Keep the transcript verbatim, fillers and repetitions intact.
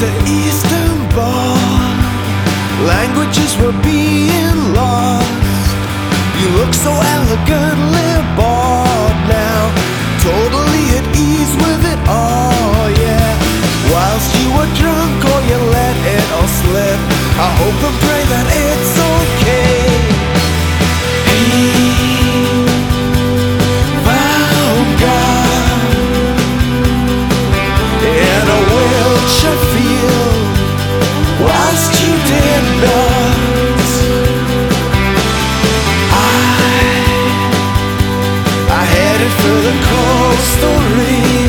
to Istanbul, languages were being lost. You look so elegantly bored now, totally at ease with it all, yeah. Whilst you were drunk or you let it all slip, I hope and pray that it's okay. He found God in a wheelchair field, whilst you did not. I I headed for the coastal reef.